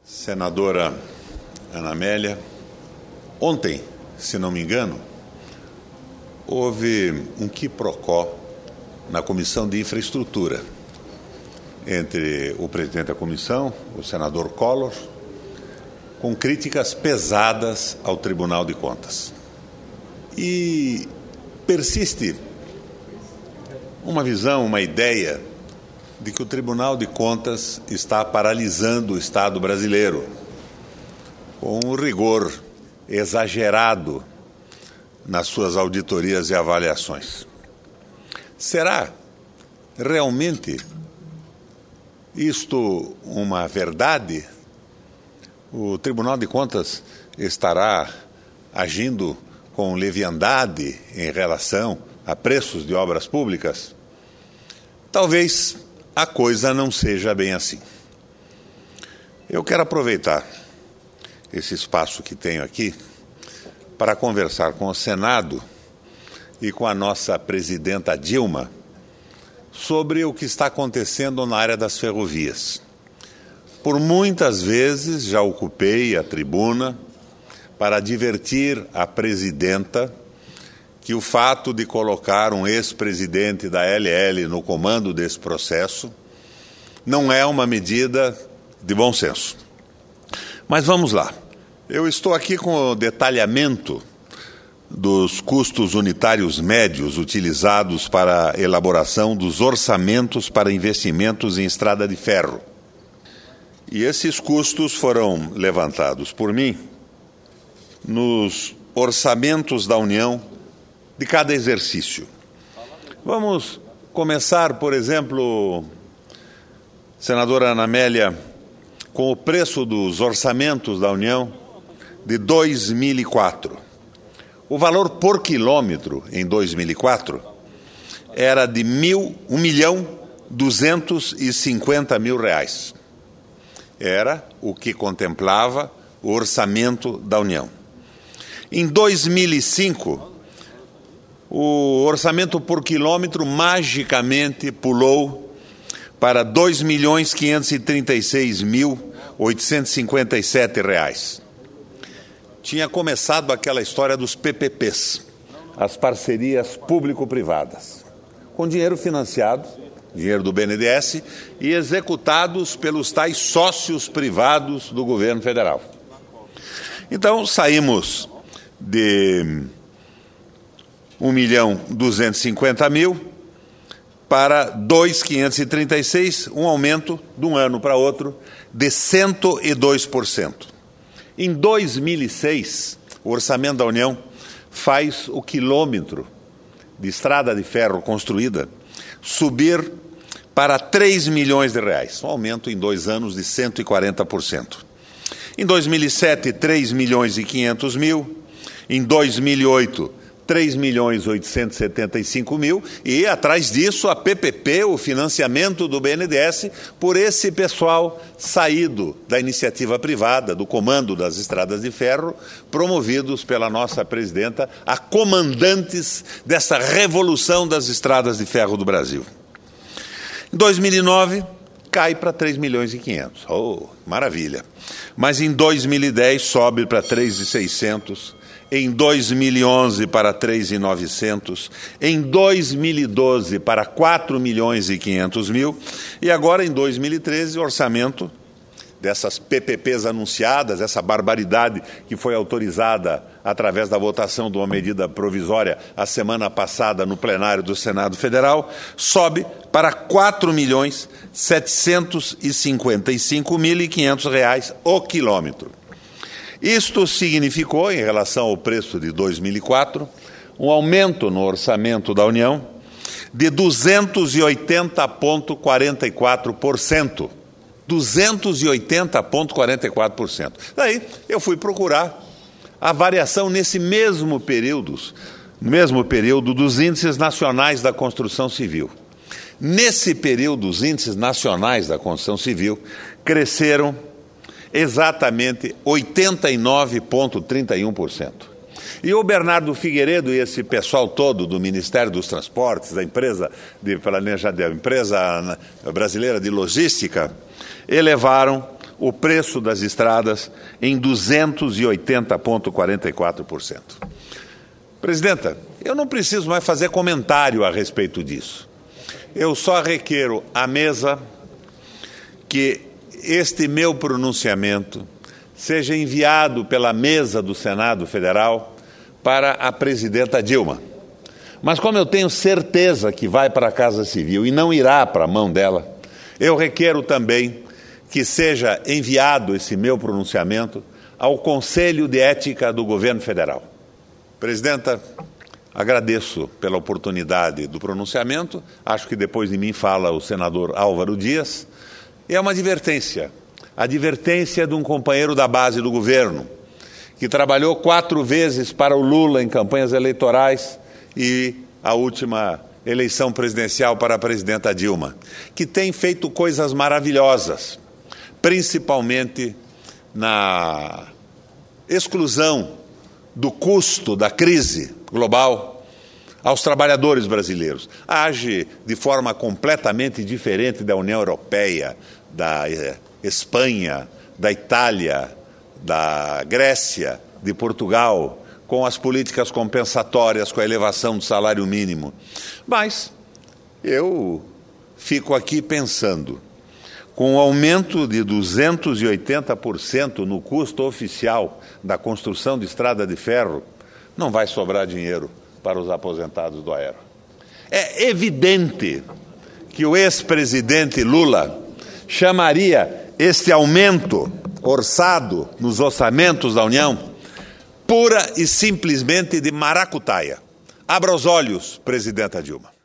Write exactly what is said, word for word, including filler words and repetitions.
Senadora Ana Amélia, ontem, se não me engano, houve um quiprocó na Comissão de Infraestrutura entre o presidente da comissão, o senador Collor, com críticas pesadas ao Tribunal de Contas. E persiste uma visão, uma ideia de que o Tribunal de Contas está paralisando o Estado brasileiro, com um rigor exagerado nas suas auditorias e avaliações. Será realmente isto uma verdade? O Tribunal de Contas estará agindo com leviandade em relação a preços de obras públicas? Talvez a coisa não seja bem assim. Eu quero aproveitar esse espaço que tenho aqui para conversar com o Senado e com a nossa presidenta Dilma sobre o que está acontecendo na área das ferrovias. Por muitas vezes já ocupei a tribuna para advertir a presidenta que o fato de colocar um ex-presidente da L L no comando desse processo não é uma medida de bom senso. Mas vamos lá. Eu estou aqui com o detalhamento dos custos unitários médios utilizados para a elaboração dos orçamentos para investimentos em estrada de ferro. E esses custos foram levantados por mim nos orçamentos da União de cada exercício. Vamos começar, por exemplo, senadora Ana Amélia, com o preço dos orçamentos da União de dois mil e quatro. O valor por quilômetro em dois mil e quatro era de um milhão duzentos e cinquenta mil reais. Era o que contemplava o orçamento da União. Em dois mil e cinco, o orçamento por quilômetro magicamente pulou para dois milhões quinhentos e trinta e seis mil oitocentos e cinquenta e sete reais. Tinha começado aquela história dos P P Ps, as parcerias público-privadas, com dinheiro financiado, dinheiro do B N D E S, e executados pelos tais sócios privados do governo federal. Então, saímos de um milhão duzentos e cinquenta mil para dois milhões quinhentos e trinta e seis, um aumento de um ano para outro de cento e dois por cento. Em dois mil e seis, o orçamento da União faz o quilômetro de estrada de ferro construída subir para três milhões de reais, um aumento em dois anos de cento e quarenta por cento. Em dois mil e sete, três milhões e quinhentos mil. Em dois mil e oito, três milhões oitocentos e setenta e cinco mil, e atrás disso a P P P, o financiamento do B N D E S, por esse pessoal saído da iniciativa privada, do comando das estradas de ferro, promovidos pela nossa presidenta a comandantes dessa revolução das estradas de ferro do Brasil. Em dois mil e nove, cai para três milhões e quinhentos. Oh, maravilha! Mas em dois mil e dez sobe para três milhões e seiscentos. Em dois mil e onze para três milhões e novecentos, em dois mil e doze para quatro milhões e quinhentos mil, e agora em dois mil e treze o orçamento dessas P P Ps anunciadas, essa barbaridade que foi autorizada através da votação de uma medida provisória a semana passada no plenário do Senado Federal, sobe para quatro milhões setecentos e cinquenta e cinco mil e quinhentos reais o quilômetro. Isto significou, em relação ao preço de dois mil e quatro, um aumento no orçamento da União de duzentos e oitenta vírgula quarenta e quatro por cento. duzentos e oitenta vírgula quarenta e quatro por cento. Daí eu fui procurar a variação nesse mesmo período, mesmo período dos índices nacionais da construção civil. Nesse período, os índices nacionais da construção civil cresceram exatamente oitenta e nove vírgula trinta e um por cento. E o Bernardo Figueiredo e esse pessoal todo do Ministério dos Transportes, da empresa, de, da empresa brasileira de logística, elevaram o preço das estradas em duzentos e oitenta vírgula quarenta e quatro por cento. Presidenta, eu não preciso mais fazer comentário a respeito disso. Eu só requero à mesa que este meu pronunciamento seja enviado pela mesa do Senado Federal para a presidenta Dilma. Mas como eu tenho certeza que vai para a Casa Civil e não irá para a mão dela, eu requero também que seja enviado esse meu pronunciamento ao Conselho de Ética do Governo Federal. Presidenta, agradeço pela oportunidade do pronunciamento. Acho que depois de mim fala o senador Álvaro Dias. E é uma advertência, advertência de um companheiro da base do governo, que trabalhou quatro vezes para o Lula em campanhas eleitorais e a última eleição presidencial para a presidenta Dilma, que tem feito coisas maravilhosas, principalmente na exclusão do custo da crise global aos trabalhadores brasileiros. Age de forma completamente diferente da União Europeia, da Espanha, da Itália, da Grécia, de Portugal, com as políticas compensatórias, com a elevação do salário mínimo. Mas eu fico aqui pensando, com o aumento de duzentos e oitenta por cento no custo oficial da construção de estrada de ferro, não vai sobrar dinheiro para os aposentados do Aero. É evidente que o ex-presidente Lula chamaria este aumento orçado nos orçamentos da União pura e simplesmente de maracutaia. Abra os olhos, presidenta Dilma.